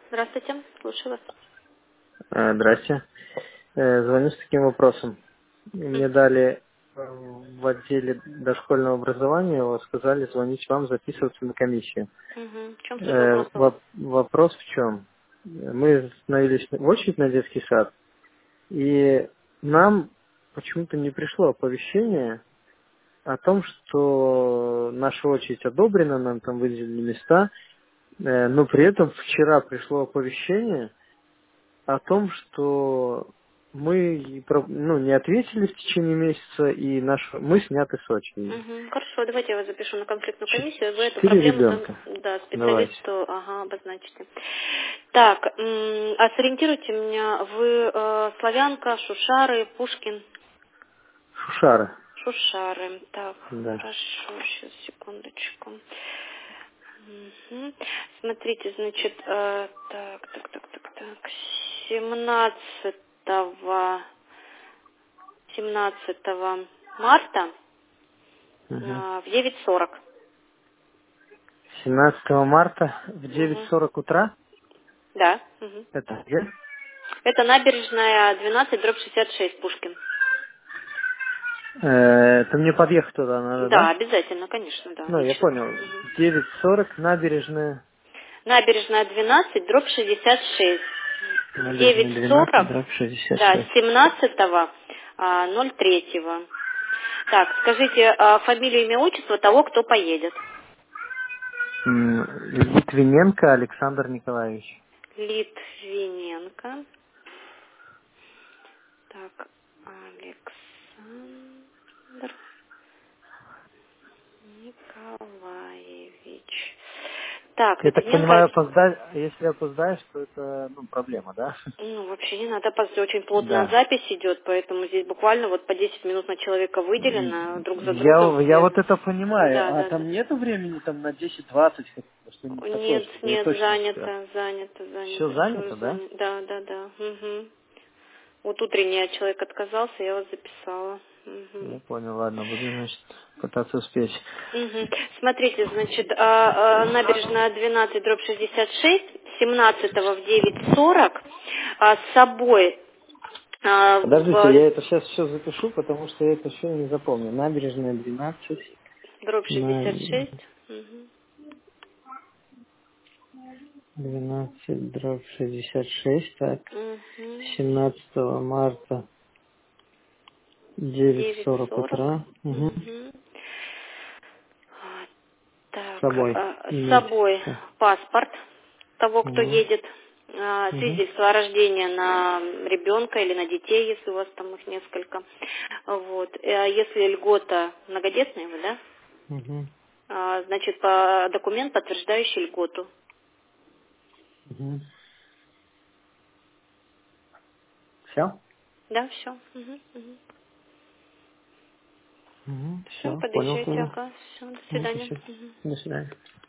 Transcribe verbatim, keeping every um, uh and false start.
Здравствуйте, слушаю вас. А, Здрасте. Э, Звоню с таким вопросом. Мне Мгм. дали э, в отделе дошкольного образования, вот сказали звонить вам, записываться на комиссию. Мгм. В чем суть Э, вопроса у вас? воп- Вопрос в чем? Мы остановились в очередь на детский сад, и нам почему-то не пришло оповещение о том, что наша очередь одобрена, нам там выделили места, э, но при этом вчера пришло оповещение о том, что мы и про- ну, не ответили в течение месяца, и наш, мы сняты с очереди. Мгм. Хорошо, давайте я вас запишу на конфликтную Ч- комиссию. Вы эту Четыре проблему там, ребенка. да, Давайте. специалисту, ага, обозначите. Так, м, а сориентируйте меня, вы э, славянка, Шушары, Пушкин, Шушара. Шушары. Так, Да. хорошо, сейчас, секундочку. Мгм. Смотрите, значит, э, так, так, так, так, так, семнадцатого семнадцатого марта Мгм. а, в девять сорок. семнадцатого марта в девять Мгм. сорок утра. Да. Мгм. Это где? Это набережная двенадцать, дробь шестьдесят шесть, Пушкин. Э, Это мне подъехать туда надо, Да, да? обязательно, конечно, да, Ну, я лично. понял. Мгм. девять сорок, набережная. Набережная двенадцать, дробь шестьдесят шесть. В Набережная девять двенадцать, сорок, дробь шестьдесят да, шесть. семнадцатого ноль третьего. Так, скажите а, фамилию, имя, отчество того, кто поедет. М, Литвиненко Александр Николаевич. Литвиненко. Так, Александр Николаевич. Так, Я так Литвиненко, понимаю, опоздать, если опоздаешь, то это ну, проблема, да? ну, вообще не надо опаздывать, очень плотная Да. запись идет, поэтому здесь буквально вот по десять минут на человека выделено, друг за другом Я, я все. вот это понимаю, Да, а да, там да. нету времени там на десять-двадцать, что-нибудь такое, Нет, чтобы я нет, точно успел. занято, занято, Все занято, все занято, да? занято. Да, да, да. Угу. Вот утренний человек отказался, я вас записала. Мгм. Я понял, ладно, буду, значит, пытаться успеть. Мгм. Смотрите, значит, а, а, набережная двенадцать, дробь шестьдесят шесть, семнадцатого в девять сорок, а, с собой а, Подождите, в я это сейчас все запишу, потому что я это все не запомню. Набережная двенадцать, дробь на шестьдесят шесть. Мгм. двенадцать, дробь шестьдесят шесть, так, Мгм. семнадцатого марта, девять девять сорок сорок. утра. Угу. Мгм. А, С Так, собой а, с иметь. собой Так. паспорт того, кто Угу. едет, а, Угу. свидетельство о рождении на ребенка или на детей, если у вас там их несколько. Вот. Э, Если льгота, многодетные вы, да? Угу. А, Значит, по документ, подтверждающий льготу. Угу. Все? Да, все. Угу. Все, Все, понял подъезжайте, тогда. ага, все, до Ну, свидания. спасибо. Мгм. До свидания.